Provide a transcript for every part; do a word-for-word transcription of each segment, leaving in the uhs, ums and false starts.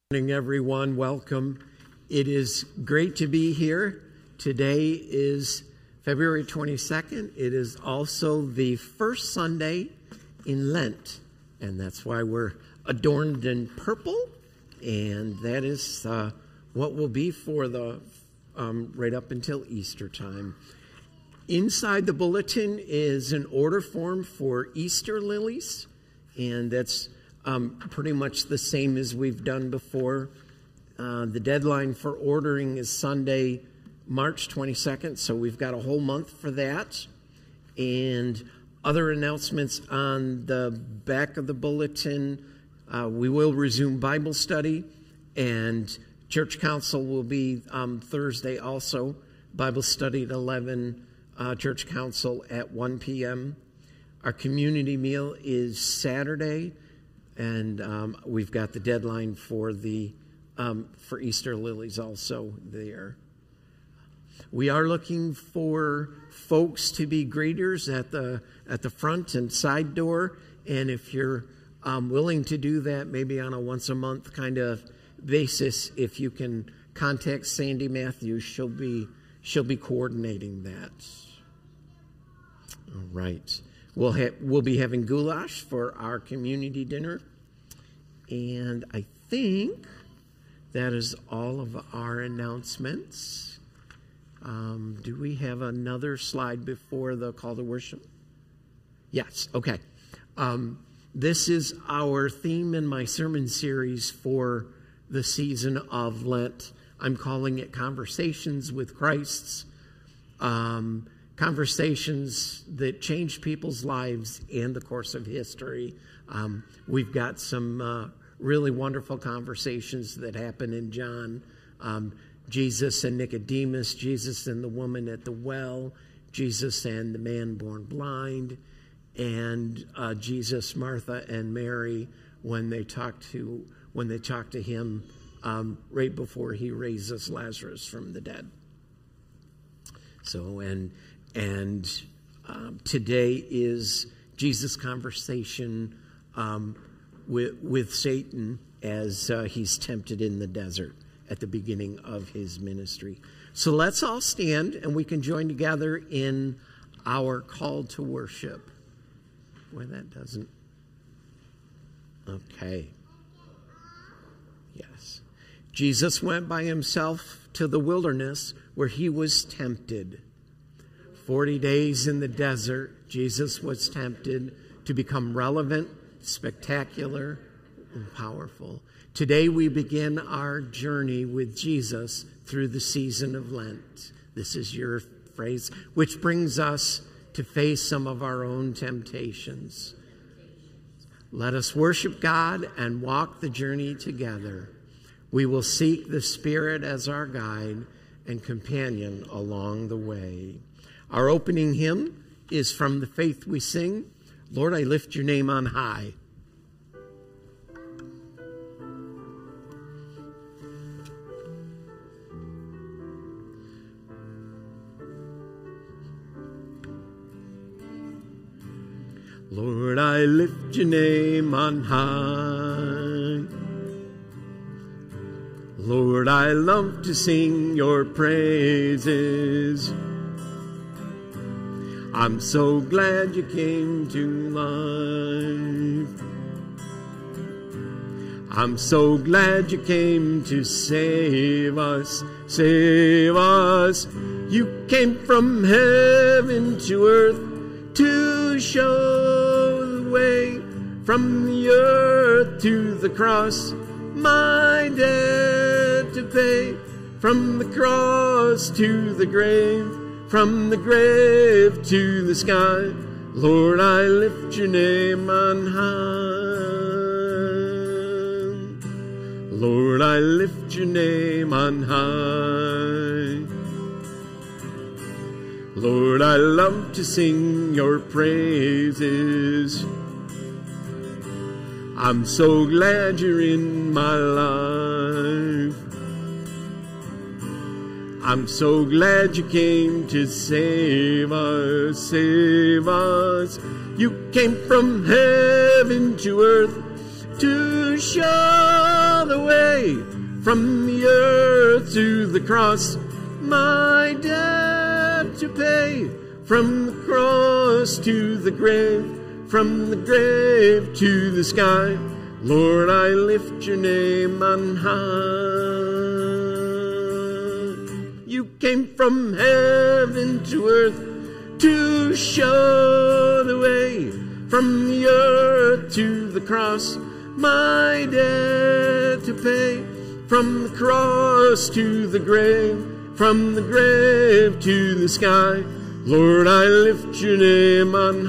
Good morning, everyone. Welcome. It is great to be here. Today is February twenty-second. It is also the first Sunday in Lent, and that's why we're adorned in purple, and that is uh, what will be for the um, right up until Easter time. Inside the bulletin is an order form for Easter lilies, and that's Um, pretty much the same as we've done before. Uh, the deadline for ordering is Sunday, March twenty-second, so we've got a whole month for that. And other announcements on the back of the bulletin, uh, we will resume Bible study, and church council will be um, Thursday also. Bible study at eleven, uh, church council at one p.m. Our community meal is Saturday. And um, we've got the deadline for the um, for Easter lilies also there. We are looking for folks to be greeters at the at the front and side door. And if you're um, willing to do that, maybe on a once a month kind of basis, if you can contact Sandy Matthews, she'll be she'll be coordinating that. All right. We'll, ha- we'll be having goulash for our community dinner. And I think that is all of our announcements. Um, do we have another slide before the call to worship? Yes, okay. Um, this is our theme in my sermon series for the season of Lent. I'm calling it Conversations with Christ's. Um Conversations that change people's lives in the course of history. Um, we've got some uh, really wonderful conversations that happen in John. Um, Jesus and Nicodemus, Jesus and the woman at the well, Jesus and the man born blind, and uh, Jesus, Martha, and Mary when they talk to when they talk to him um, right before he raises Lazarus from the dead. So and. And um, today is Jesus' conversation um, with, with Satan as uh, he's tempted in the desert at the beginning of his ministry. So let's all stand and we can join together in our call to worship. Boy, that doesn't... Okay. Yes. Jesus went by himself to the wilderness where he was tempted. Forty days in the desert, Jesus was tempted to become relevant, spectacular, and powerful. Today we begin our journey with Jesus through the season of Lent. This is your phrase, which brings us to face some of our own temptations. Let us worship God and walk the journey together. We will seek the Spirit as our guide and companion along the way. Our opening hymn is from the Faith We Sing, Lord, I Lift Your Name on High. Lord, I lift your name on high. Lord, I love to sing your praises. I'm so glad you came to life. I'm so glad you came to save us, save us. You came from heaven to earth to show the way. From the earth to the cross, my debt to pay. From the cross to the grave, from the grave to the sky, Lord, I lift your name on high. Lord, I lift your name on high. Lord, I love to sing your praises. I'm so glad you're in my life. I'm so glad you came to save us, save us. You came from heaven to earth to show the way from the earth to the cross, my debt to pay. From the cross to the grave, from the grave to the sky, Lord, I lift your name on high. You came from heaven to earth to show the way, from the earth to the cross, my debt to pay. From the cross to the grave, from the grave to the sky, Lord, I lift your name on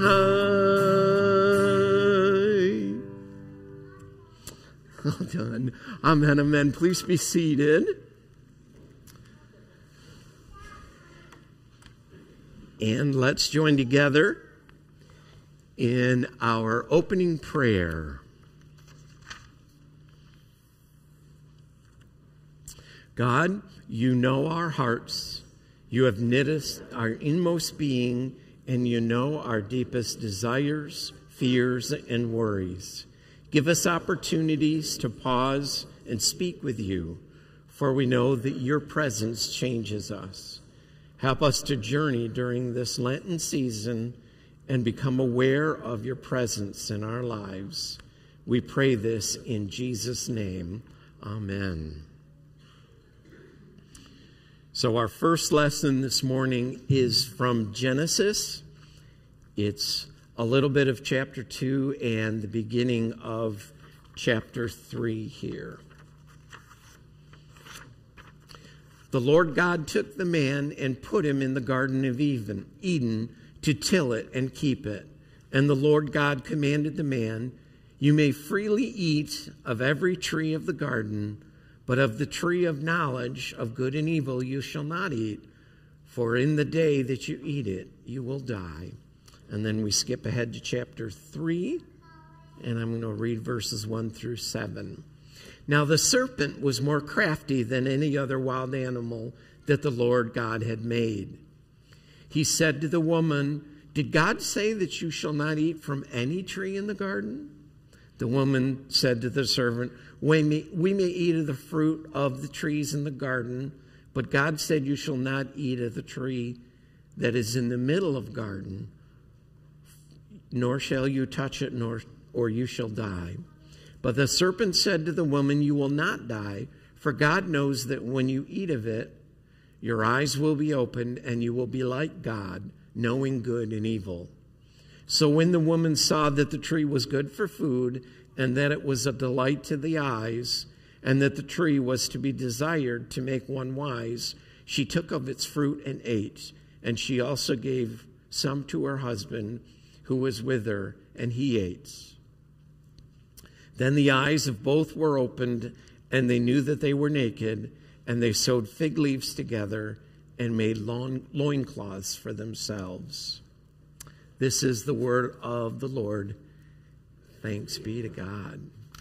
high. Well done. Amen, amen. Please be seated. And let's join together in our opening prayer. God, you know our hearts. You have knit us, our inmost being, and you know our deepest desires, fears, and worries. Give us opportunities to pause and speak with you, for we know that your presence changes us. Help us to journey during this Lenten season and become aware of your presence in our lives. We pray this in Jesus' name. Amen. So our first lesson this morning is from Genesis. It's a little bit of chapter two and the beginning of chapter three here. The Lord God took the man and put him in the Garden of Eden to till it and keep it. And the Lord God commanded the man, you may freely eat of every tree of the garden, but of the tree of knowledge of good and evil you shall not eat, for in the day that you eat it, you will die. And then we skip ahead to chapter three, and I'm going to read verses one through seven. Now the serpent was more crafty than any other wild animal that the Lord God had made. He said to the woman, did God say that you shall not eat from any tree in the garden? The woman said to the serpent, we may, we may eat of the fruit of the trees in the garden, but God said you shall not eat of the tree that is in the middle of the garden, nor shall you touch it, nor or you shall die. But the serpent said to the woman, you will not die, for God knows that when you eat of it, your eyes will be opened, and you will be like God, knowing good and evil. So when the woman saw that the tree was good for food, and that it was a delight to the eyes, and that the tree was to be desired to make one wise, she took of its fruit and ate. And she also gave some to her husband, who was with her, and he ate. Then the eyes of both were opened, and they knew that they were naked, and they sewed fig leaves together and made long loincloths for themselves. This is the word of the Lord. Thanks be to God.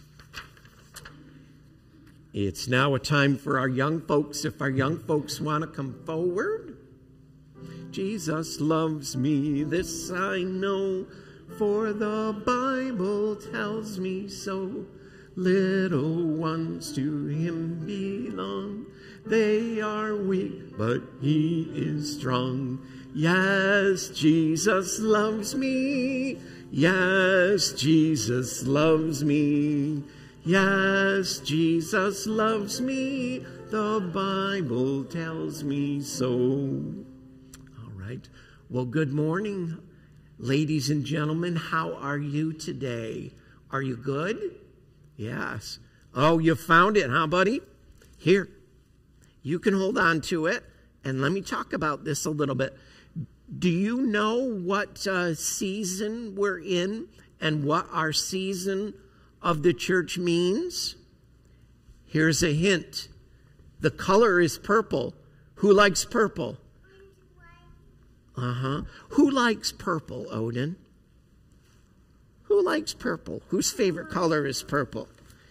It's now a time for our young folks. If our young folks want to come forward. Jesus loves me, this I know, for the Bible tells me so. Little ones to him belong. They are weak, but he is strong. Yes, Jesus loves me. Yes, Jesus loves me. Yes, Jesus loves me. The Bible tells me so. All right. Well, good morning, ladies and gentlemen. How are you today? Are you good? Yes. Oh, you found it, huh, buddy? Here. You can hold on to it, and let me talk about this a little bit. Do you know what uh, season we're in and what our season of the church means? Here's a hint. The color is purple. Who likes purple? Uh-huh. Who likes purple, Odin? Who likes purple? Whose favorite color is purple?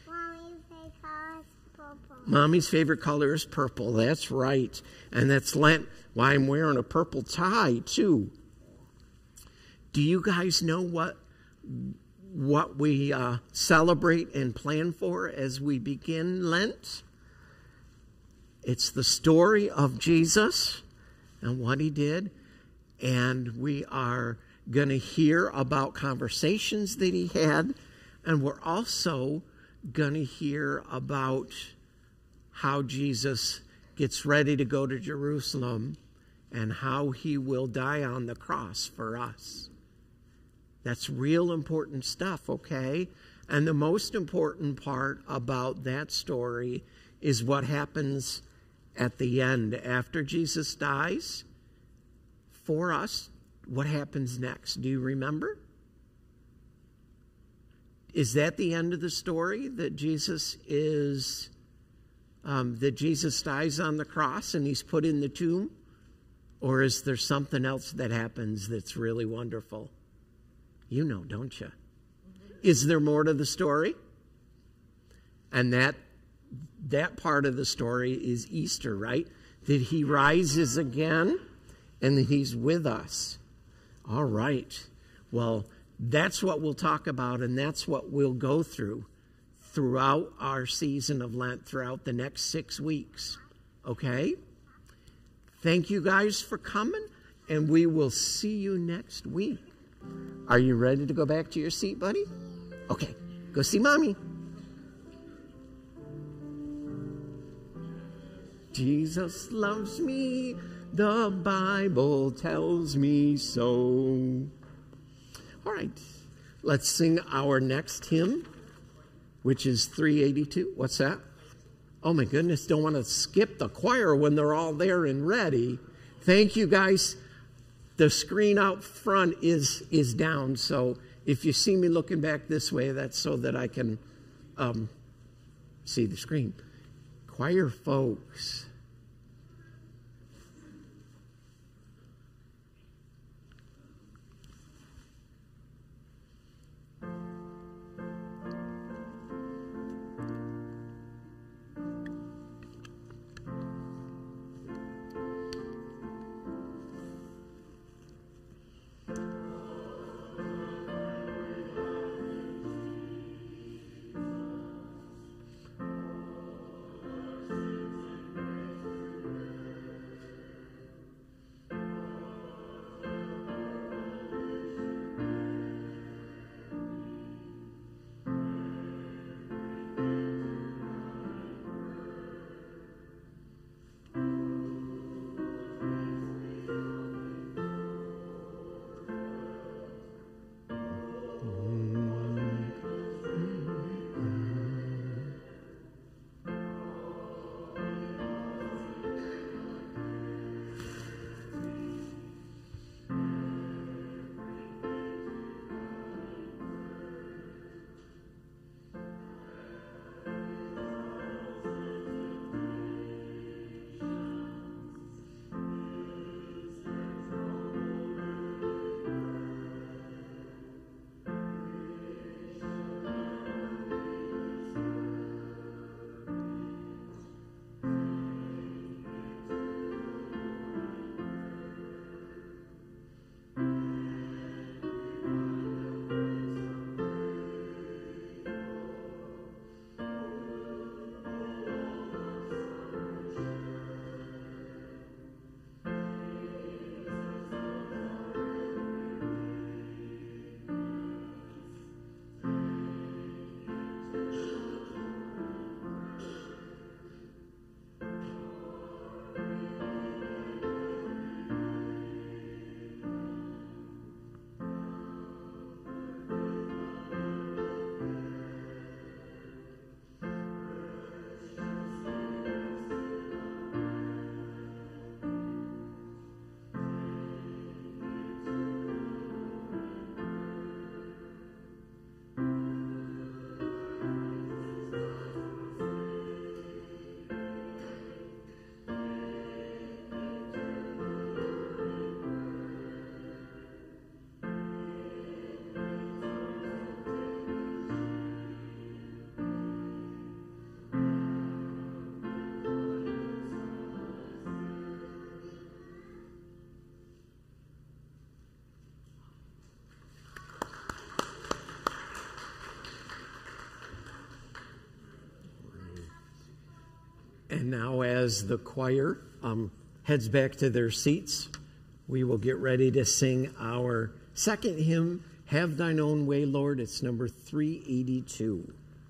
Mommy's favorite color is purple. That's right. And that's Lent. Why I'm wearing a purple tie, too. Do you guys know what what we uh, celebrate and plan for as we begin Lent. It's the story of Jesus and what he did. And we are going to hear about conversations that he had. And we're also going to hear about how Jesus gets ready to go to Jerusalem and how he will die on the cross for us. That's real important stuff, okay? And the most important part about that story is what happens at the end. After Jesus dies for us, what happens next? Do you remember? Is that the end of the story, that Jesus is, um, that Jesus dies on the cross and he's put in the tomb? Or is there something else that happens that's really wonderful? You know, don't you? Is there more to the story? And that that part of the story is Easter, right? That he rises again and that he's with us. All right. Well, that's what we'll talk about, and that's what we'll go through throughout our season of Lent, throughout the next six weeks. Okay? Thank you guys for coming, and we will see you next week. Are you ready to go back to your seat, buddy? Okay, go see Mommy. Jesus loves me, the Bible tells me so. All right, let's sing our next hymn, which is three eighty-two. What's that? Oh my goodness, don't want to skip the choir when they're all there and ready. Thank you guys. The screen out front is is down, so if you see me looking back this way, that's so that I can um, see the screen. Choir folks. And now as the choir um, heads back to their seats, we will get ready to sing our second hymn, Have Thine Own Way, Lord. It's number three eighty-two.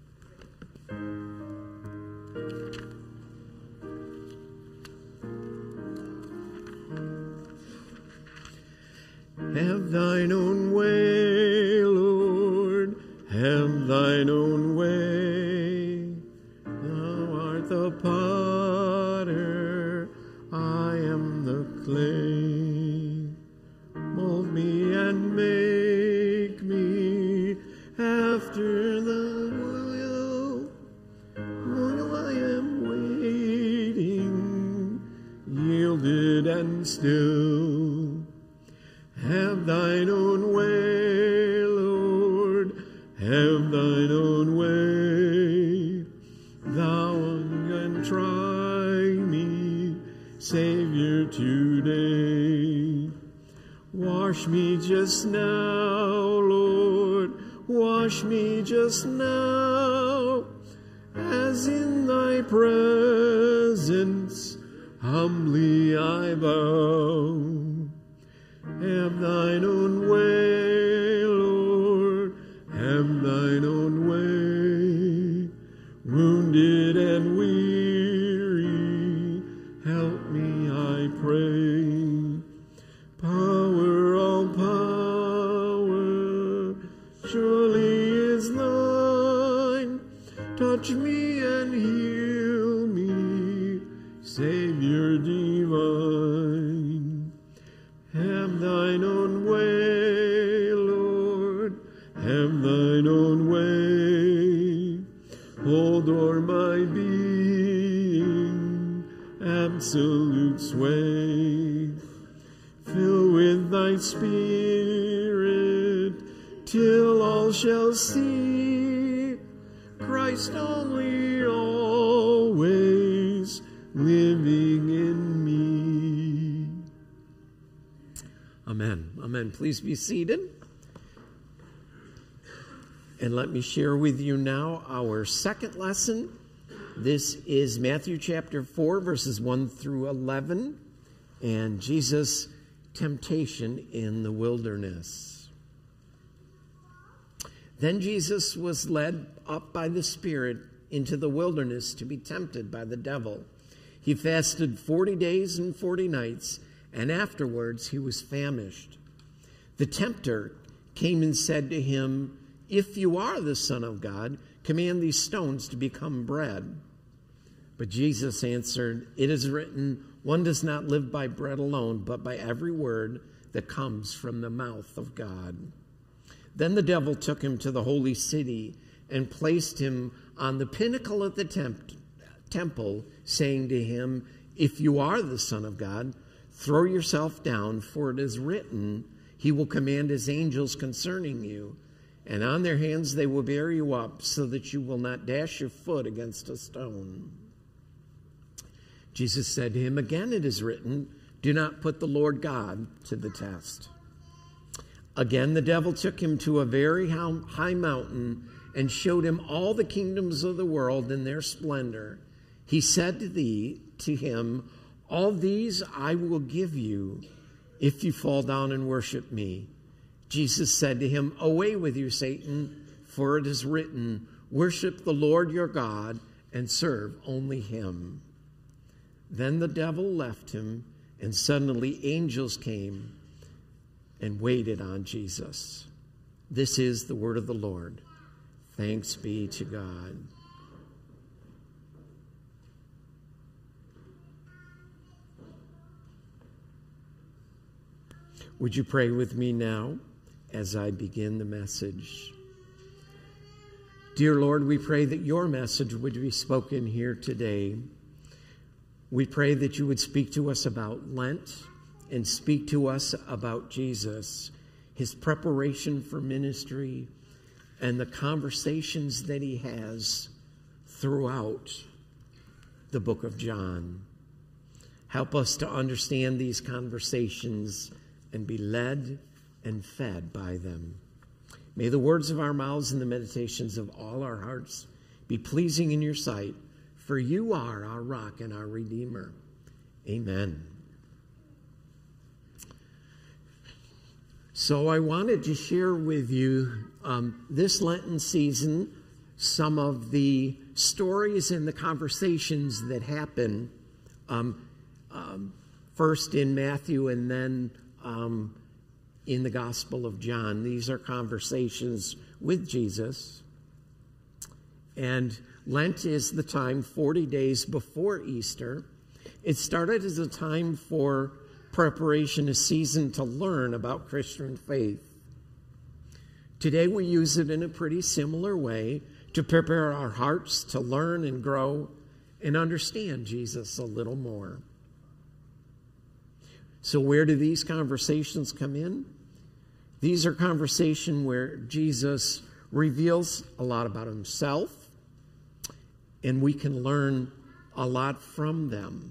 Have thine own way, Lord, have thine own way. Thou art the potter, I am the clay. Mold me and make me after the will. While I am waiting, yielded and still. Have thine own way, Lord, have thine own way. Thou can try me, Savior, today. Wash me just now, Lord, wash me just now, as in thy presence humbly I bow. Have thine own way, Lord, have thine own way. Wounded and weary, help me, I pray. Power, all power, surely is thine. Touch me and heal me, Savior divine. Have thine own way, Lord, have thine own way. Hold o'er my being, absolute sway. Fill with thy spirit, till all shall see Christ only, always living in me. Amen. Amen. Please be seated. And let me share with you now our second lesson. This is Matthew chapter four, verses one through eleven, and Jesus' temptation in the wilderness. Then Jesus was led up by the Spirit into the wilderness to be tempted by the devil. He fasted forty days and forty nights, and afterwards he was famished. The tempter came and said to him, "If you are the Son of God, command these stones to become bread." But Jesus answered, "It is written, one does not live by bread alone, but by every word that comes from the mouth of God." Then the devil took him to the holy city and placed him on the pinnacle of the temp- temple, saying to him, "If you are the Son of God, throw yourself down, for it is written, he will command his angels concerning you, and on their hands they will bear you up, so that you will not dash your foot against a stone." Jesus said to him, "Again it is written, do not put the Lord God to the test." Again the devil took him to a very high mountain and showed him all the kingdoms of the world in their splendor. He said to thee, to him, "All these I will give you if you fall down and worship me." Jesus said to him, "Away with you, Satan, for it is written, worship the Lord your God and serve only him." Then the devil left him, and suddenly angels came and waited on Jesus. This is the word of the Lord. Thanks be to God. Would you pray with me now as I begin the message? Dear Lord, we pray that your message would be spoken here today. We pray that you would speak to us about Lent and speak to us about Jesus, his preparation for ministry, and the conversations that he has throughout the book of John. Help us to understand these conversations and be led and fed by them. May the words of our mouths and the meditations of all our hearts be pleasing in your sight, for you are our rock and our Redeemer. Amen. So I wanted to share with you um, this Lenten season some of the stories and the conversations that happen um, um, first in Matthew and then um, in the Gospel of John. These are conversations with Jesus. And Lent is the time forty days before Easter. It started as a time for preparation, a season to learn about Christian faith. Today we use it in a pretty similar way to prepare our hearts to learn and grow and understand Jesus a little more. So where do these conversations come in? These are conversations where Jesus reveals a lot about himself, and we can learn a lot from them.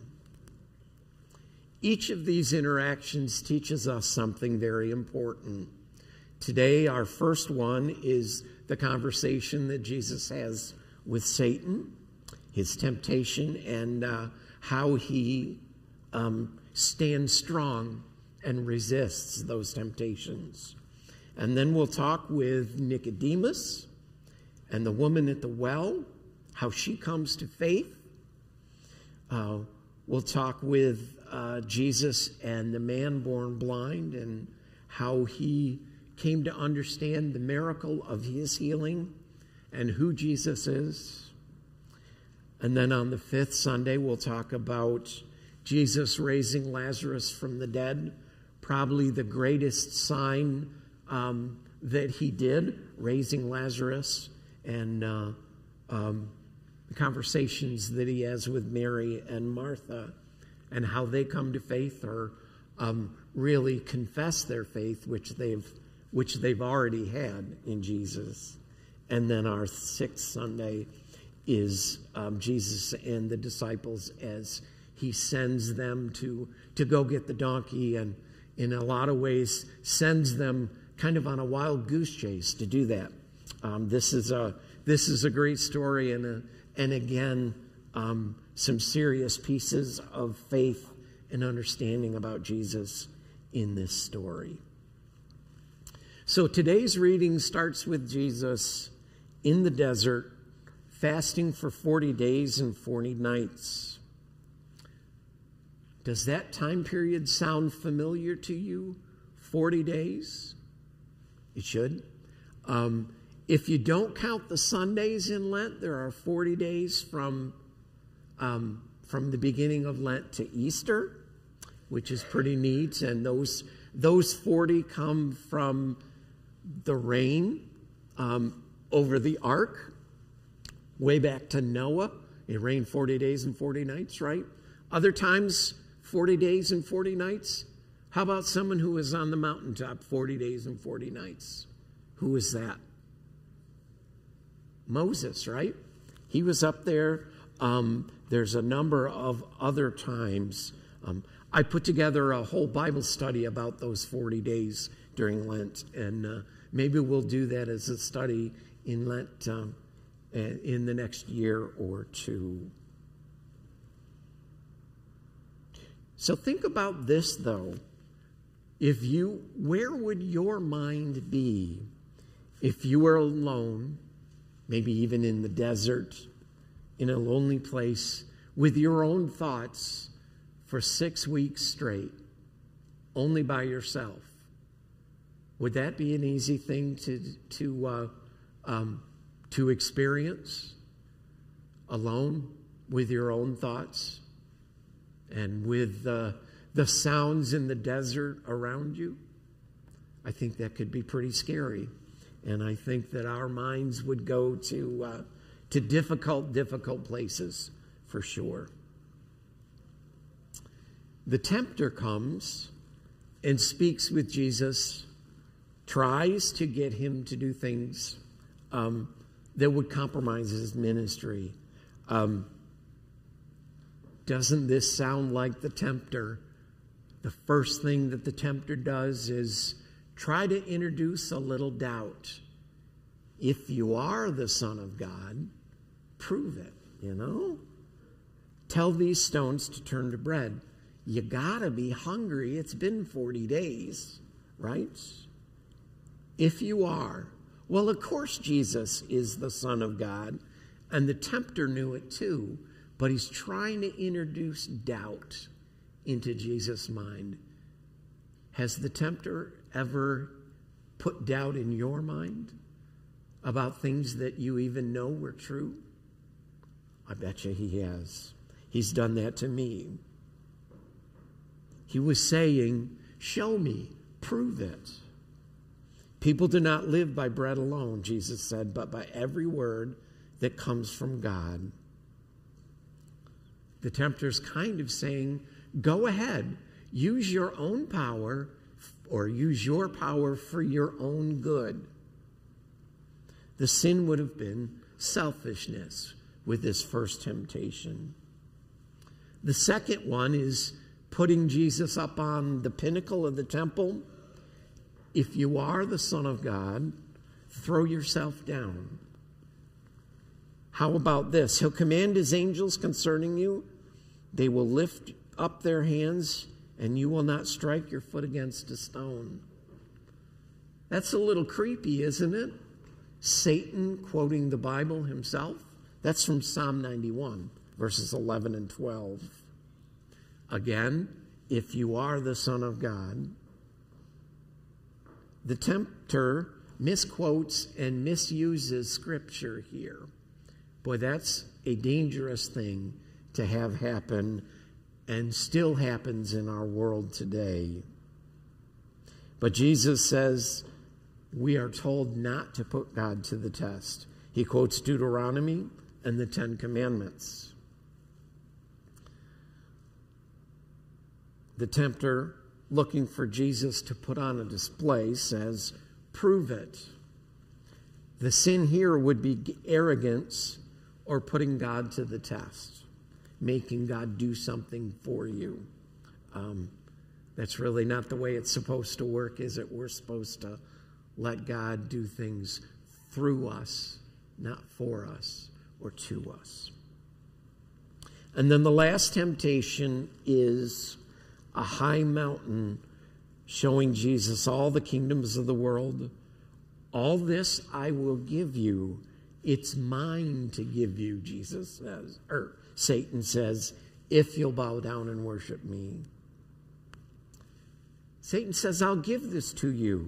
Each of these interactions teaches us something very important. Today, our first one is the conversation that Jesus has with Satan, his temptation, and uh, how he um, stands strong and resists those temptations. And then we'll talk with Nicodemus and the woman at the well, how she comes to faith. Uh, we'll talk with uh, Jesus and the man born blind and how he came to understand the miracle of his healing and who Jesus is. And then on the fifth Sunday, we'll talk about Jesus raising Lazarus from the dead, probably the greatest sign um, that he did, raising Lazarus, and uh, um, the conversations that he has with Mary and Martha, and how they come to faith or um, really confess their faith, which they've which they've already had in Jesus. And then our sixth Sunday is um, Jesus and the disciples as he sends them to, to go get the donkey, and in a lot of ways sends them kind of on a wild goose chase to do that. Um, this is a this is a great story, and a, and again um, some serious pieces of faith and understanding about Jesus in this story. So today's reading starts with Jesus in the desert, fasting for forty days and forty nights. Does that time period sound familiar to you? forty days? It should. Um, if you don't count the Sundays in Lent, there are forty days from, um, from the beginning of Lent to Easter, which is pretty neat. And those, those forty come from the rain um, over the ark, way back to Noah. It rained forty days and forty nights, right? Other times, forty days and forty nights. How about someone who was on the mountaintop forty days and forty nights? Who was that? Moses, right? He was up there. Um, there's a number of other times. Um, I put together a whole Bible study about those forty days during Lent, and uh, maybe we'll do that as a study in Lent um, in the next year or two. So think about this, though. If you, where would your mind be if you were alone, maybe even in the desert, in a lonely place, with your own thoughts for six weeks straight, only by yourself? Would that be an easy thing to to uh, um, to experience alone with your own thoughts and with uh, the sounds in the desert around you? I think that could be pretty scary, and I think that our minds would go to uh, to difficult, difficult places for sure. The tempter comes and speaks with Jesus, tries to get him to do things um, that would compromise his ministry. Um, doesn't this sound like the tempter? The first thing that the tempter does is try to introduce a little doubt. If you are the Son of God, prove it, you know? Tell these stones to turn to bread. You gotta be hungry. It's been forty days, right? If you are, well, of course Jesus is the Son of God, and the tempter knew it too, but he's trying to introduce doubt into Jesus' mind. Has the tempter ever put doubt in your mind about things that you even know were true? I bet you he has. He's done that to me. He was saying, show me, prove it. People do not live by bread alone, Jesus said, but by every word that comes from God. The tempter's kind of saying, go ahead, use your own power or use your power for your own good. The sin would have been selfishness with this first temptation. The second one is putting Jesus up on the pinnacle of the temple. If you are the Son of God, throw yourself down. How about this? He'll command his angels concerning you. They will lift up their hands, and you will not strike your foot against a stone. That's a little creepy, isn't it? Satan quoting the Bible himself. That's from Psalm ninety-one, verses eleven and twelve. Again, if you are the Son of God. The tempter misquotes and misuses Scripture here. Boy, that's a dangerous thing to have happen, and still happens in our world today. But Jesus says we are told not to put God to the test. He quotes Deuteronomy and the Ten Commandments. The tempter, looking for Jesus to put on a display, says, prove it. The sin here would be arrogance or putting God to the test, making God do something for you. Um, that's really not the way it's supposed to work, is it? We're supposed to let God do things through us, not for us or to us. And then the last temptation is a high mountain showing Jesus all the kingdoms of the world. All this I will give you. It's mine to give you, Jesus says, or Satan says, if you'll bow down and worship me. Satan says, I'll give this to you.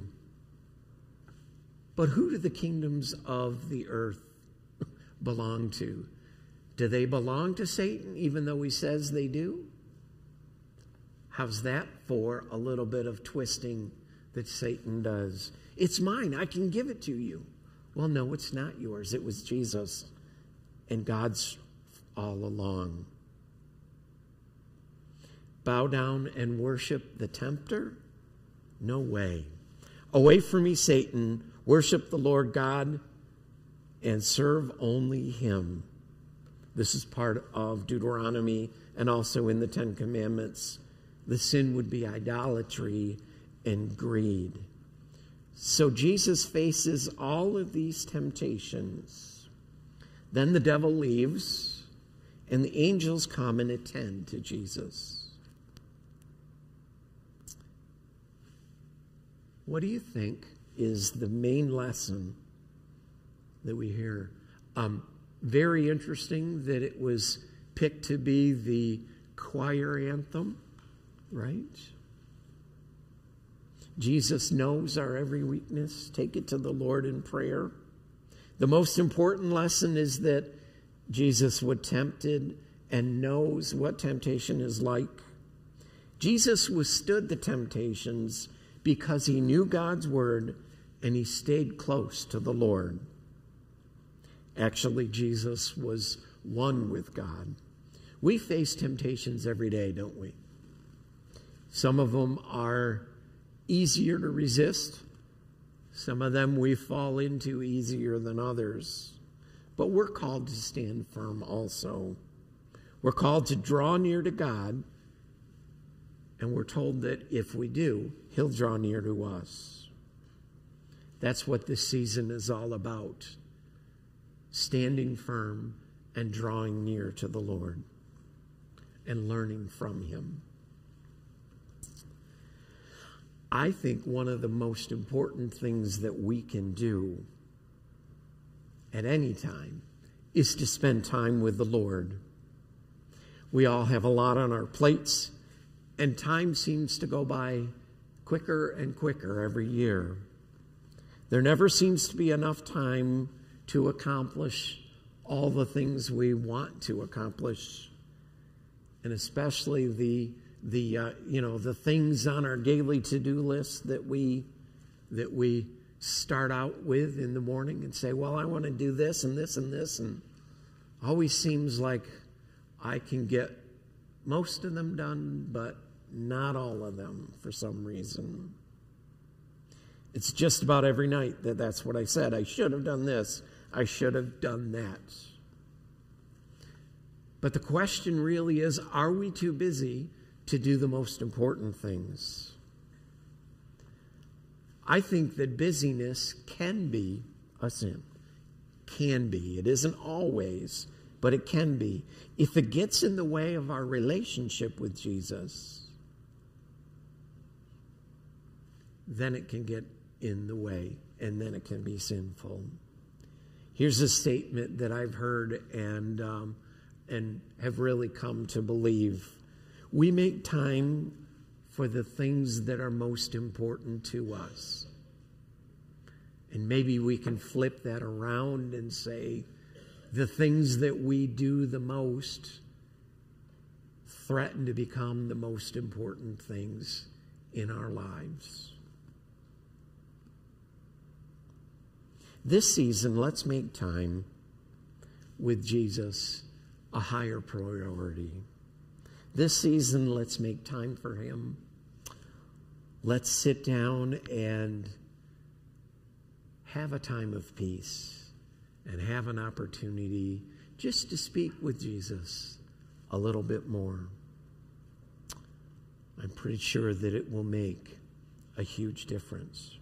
But who do the kingdoms of the earth belong to? Do they belong to Satan, even though he says they do? How's that for a little bit of twisting that Satan does? It's mine. I can give it to you. Well, no, it's not yours. It was Jesus and God's all along. Bow down and worship the tempter? No way. Away from me, Satan. Worship the Lord God and serve only him. This is part of Deuteronomy and also in the Ten Commandments. The sin would be idolatry and greed. So Jesus faces all of these temptations. Then the devil leaves, and the angels come and attend to Jesus. What do you think is the main lesson that we hear? Um, very interesting that it was picked to be the choir anthem. Right? Jesus knows our every weakness. Take it to the Lord in prayer. The most important lesson is that Jesus was tempted and knows what temptation is like. Jesus withstood the temptations because he knew God's word and he stayed close to the Lord. Actually, Jesus was one with God. We face temptations every day, don't we? Some of them are easier to resist. Some of them we fall into easier than others. But we're called to stand firm also. We're called to draw near to God. And we're told that if we do, he'll draw near to us. That's what this season is all about. Standing firm and drawing near to the Lord. and learning from him. I think one of the most important things that we can do at any time is to spend time with the Lord. We all have a lot on our plates, and time seems to go by quicker and quicker every year. There never seems to be enough time to accomplish all the things we want to accomplish, and especially the the uh, you know the things on our daily to-do list that we that we start out with in the morning and say, well, I want to do this and this and this, and always seems like I can get most of them done, but not all of them for some reason. It's just about every night that that's what I said. I should have done this. I should have done that. But the question really is, are we too busy to do the most important things? I think that busyness can be a sin. Can be. It isn't always, but it can be. If it gets in the way of our relationship with Jesus, then it can get in the way, and then it can be sinful. Here's a statement that I've heard and um, and have really come to believe. We make time for the things that are most important to us. And maybe we can flip that around and say, the things that we do the most threaten to become the most important things in our lives. This season, let's make time with Jesus a higher priority. This season, let's make time for him. Let's sit down and have a time of peace and have an opportunity just to speak with Jesus a little bit more. I'm pretty sure that it will make a huge difference.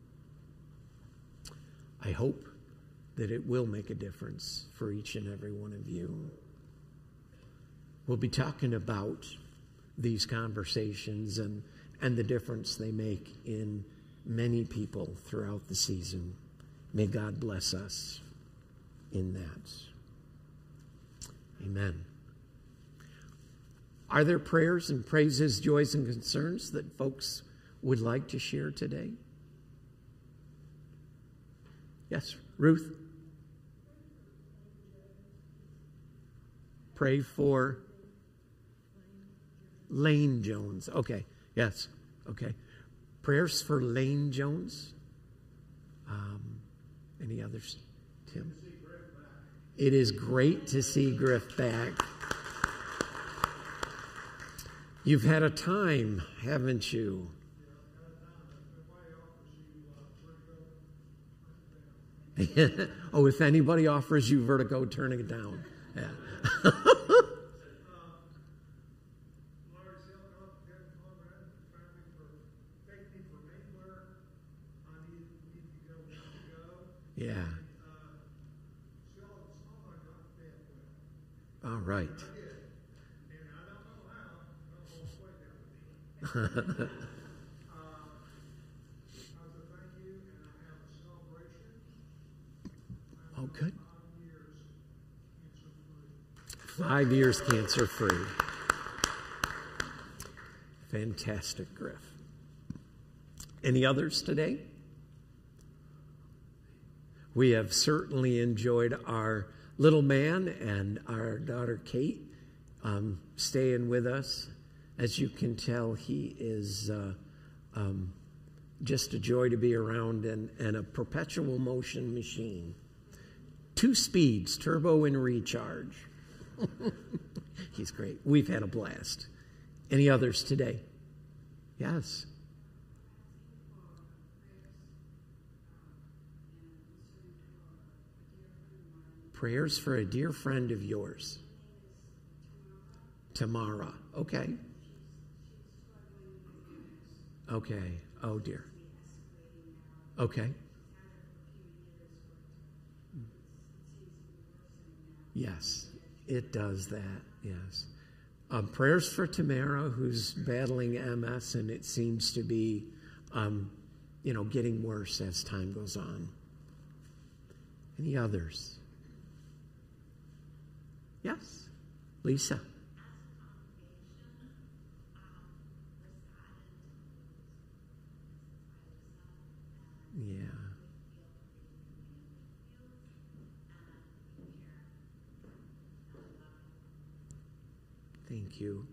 I hope that it will make a difference for each and every one of you. We'll be talking about these conversations and, and the difference they make in many people throughout the season. May God bless us in that. Amen. Are there prayers and praises, joys, and concerns that folks would like to share today? Yes, Ruth? Pray for Lane Jones. Okay, yes, okay. Prayers for Lane Jones. Um, any others? Tim? It is great to see Griff back. You've had a time, haven't you? Oh, if anybody offers you vertigo, turn it down. Yeah. Yeah. All right. Oh, good. Five years cancer free. Fantastic, Griff. Any others today? We have certainly enjoyed our little man and our daughter Kate um, staying with us. As you can tell, he is uh, um, just a joy to be around and, and a perpetual motion machine. Two speeds, turbo and recharge. He's great. We've had a blast. Any others today? Yes. Prayers for a dear friend of yours. Tamara. Okay. Okay. Oh, dear. Okay. Yes, it does that. Yes. Uh, prayers for Tamara, who's battling M S, and it seems to be, um, you know, getting worse as time goes on. Any others? Yes, Lisa. Yeah. Thank you.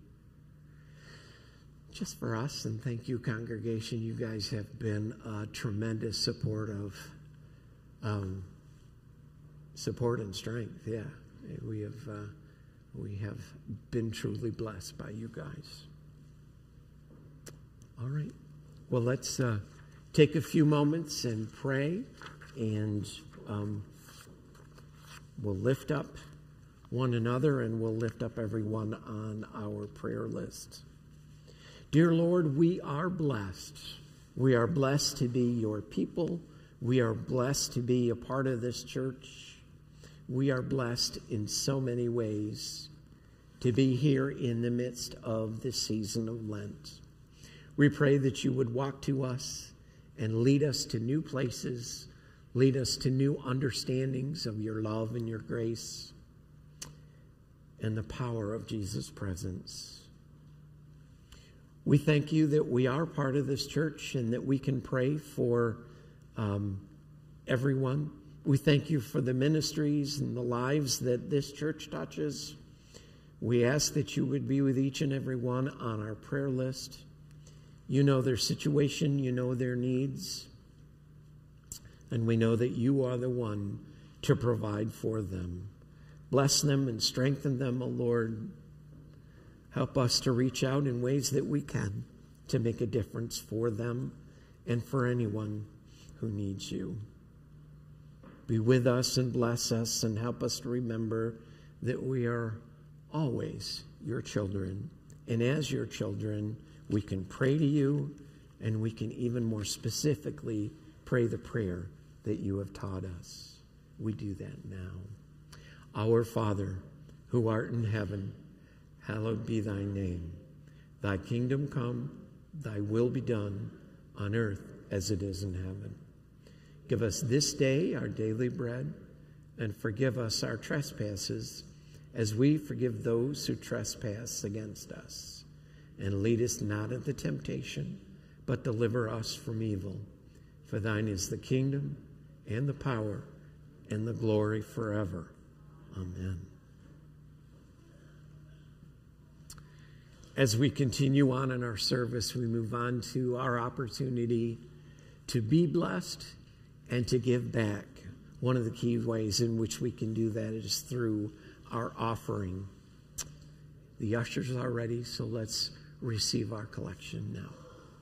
Just for us, and thank you, congregation. You guys have been a tremendous support of um, support and strength. Yeah, we have uh, we have been truly blessed by you guys. All right. Well, let's uh, take a few moments and pray, and um, we'll lift up one another, and we'll lift up everyone on our prayer list. Dear Lord, we are blessed. We are blessed to be your people. We are blessed to be a part of this church. We are blessed in so many ways to be here in the midst of the season of Lent. We pray that you would walk to us and lead us to new places, lead us to new understandings of your love and your grace and the power of Jesus' presence. We thank you that we are part of this church and that we can pray for um, everyone. We thank you for the ministries and the lives that this church touches. We ask that you would be with each and every one on our prayer list. You know their situation, you know their needs, and we know that you are the one to provide for them. Bless them and strengthen them, O Lord. Help us to reach out in ways that we can to make a difference for them and for anyone who needs you. Be with us and bless us and help us to remember that we are always your children. And as your children, we can pray to you, and we can even more specifically pray the prayer that you have taught us. We do that now. Our Father, who art in heaven, hallowed be thy name. Thy kingdom come, thy will be done on earth as it is in heaven. Give us this day our daily bread, and forgive us our trespasses as we forgive those who trespass against us. And lead us not into temptation, but deliver us from evil. For thine is the kingdom and the power and the glory forever. Amen. As we continue on in our service, we move on to our opportunity to be blessed and to give back. One of the key ways in which we can do that is through our offering. The ushers are ready, so let's receive our collection now.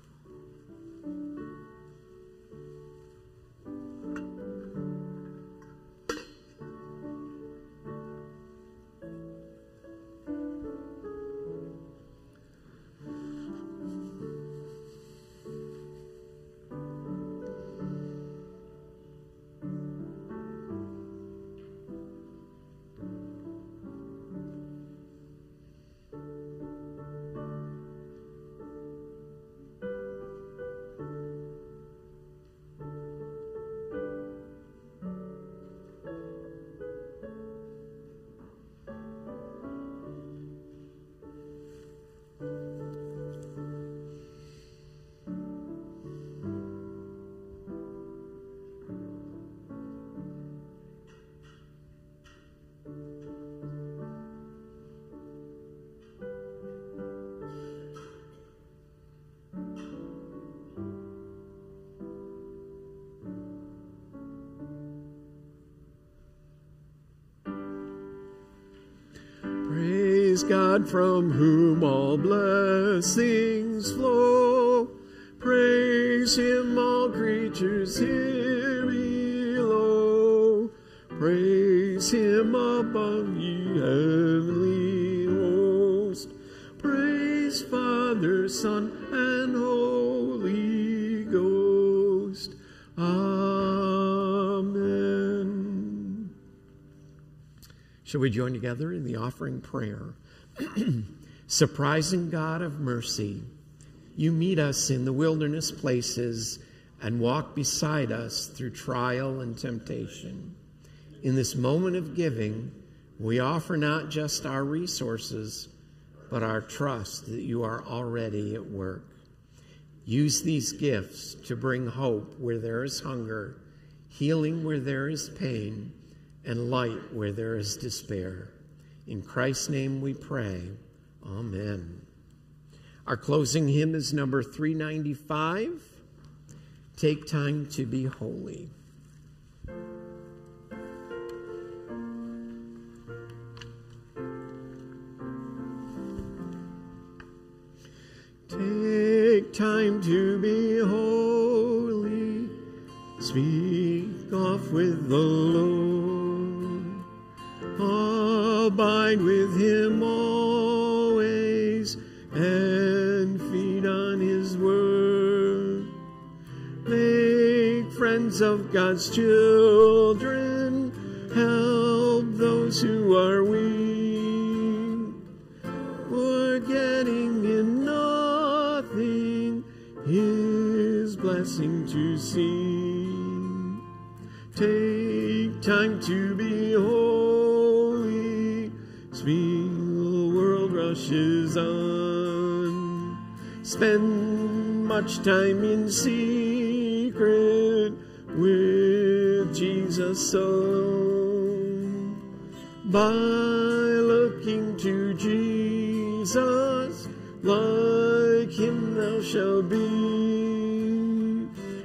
God, from whom all blessings flow. Praise him, all creatures here below. Praise him above ye heavenly host. Praise Father, Son, and Holy Ghost. Amen. Shall we join together in the offering prayer? Surprising God of mercy, you meet us in the wilderness places and walk beside us through trial and temptation. In this moment of giving, we offer not just our resources, but our trust that you are already at work. Use these gifts to bring hope where there is hunger, healing where there is pain, and light where there is despair. In Christ's name we pray. Amen. Our closing hymn is number three ninety-five. Take time to be holy. Take time to be holy. Speak off with the Lord. Abide with him always and feed on his word. Make friends of God's children. Help those who are weak. Forgetting in nothing his blessing to see. Take time to be holy. The world rushes on. Spend much time in secret with Jesus alone. By looking to Jesus, like him thou shalt be.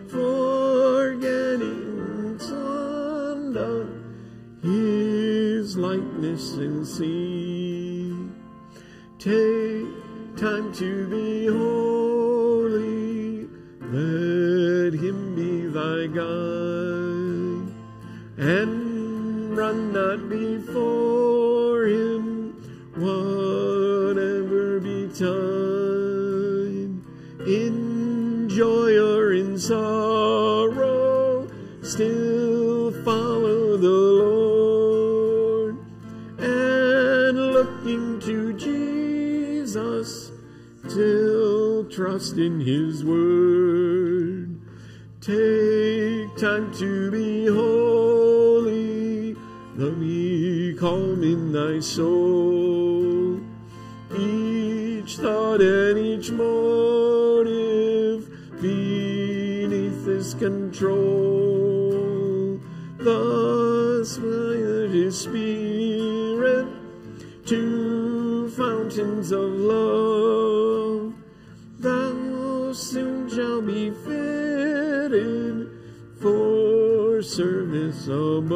Forgetting undone his likeness and see. Take time to be holy. Let him be thy guide. And run not before him, whatever betide. In joy or in sorrow, still follow the Lord. And looking to Jesus, still trust in his word. Take time to be holy. Let me calm in thy soul. Each thought and each motive beneath his control. Thus by his Spirit to fountains of love, thou soon shalt be fitted for service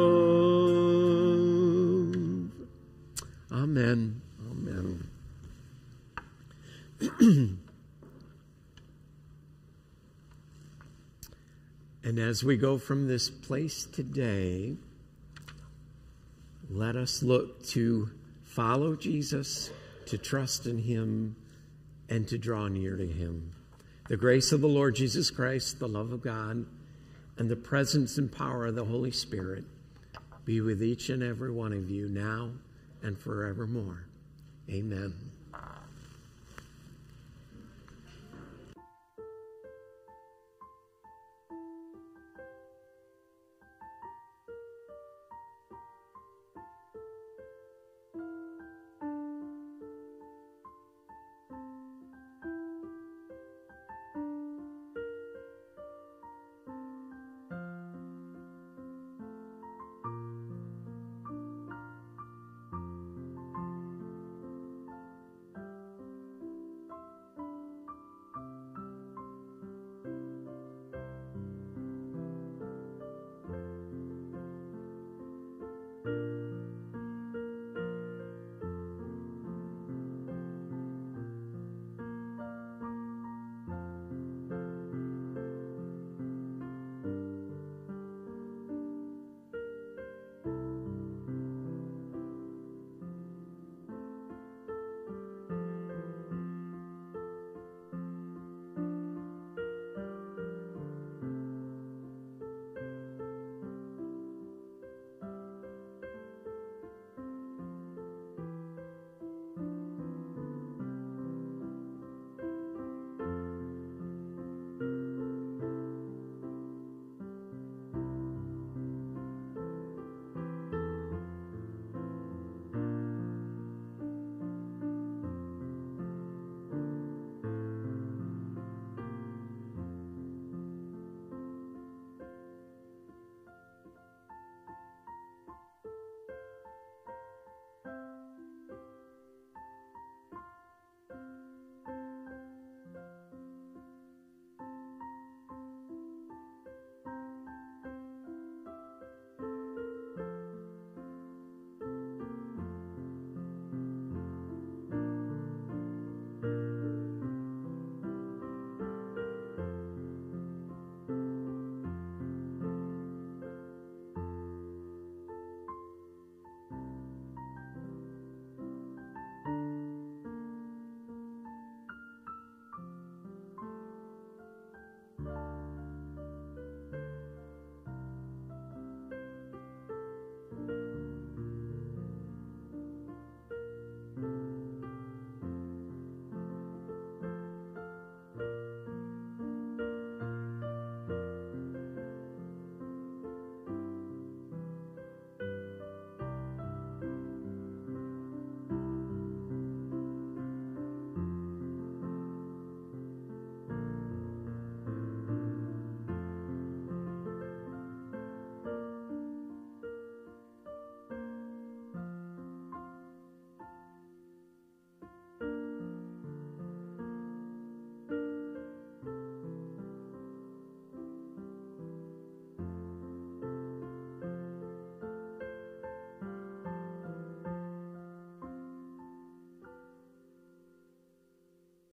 above. Amen. Amen. And as we go from this place today, let us look to follow Jesus, to trust in him, and to draw near to him. The grace of the Lord Jesus Christ, the love of God, and the presence and power of the Holy Spirit be with each and every one of you now and forevermore. Amen.